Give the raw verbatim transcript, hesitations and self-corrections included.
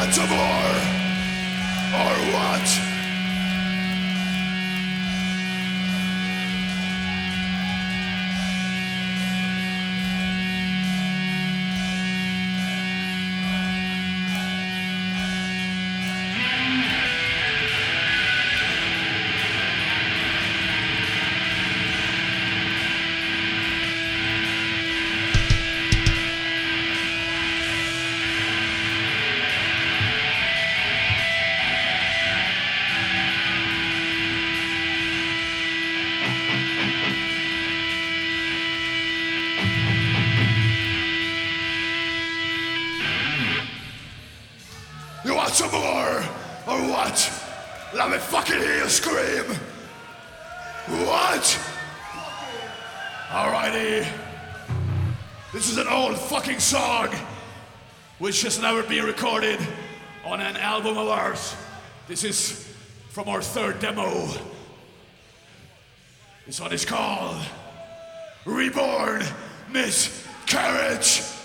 want some more? Or what? You want some more? Or what? Let me fucking hear you scream! What? Alrighty. This is an old fucking song which has never been recorded on an album of ours. This is from our third demo. This one is called Reborn Miscarriage.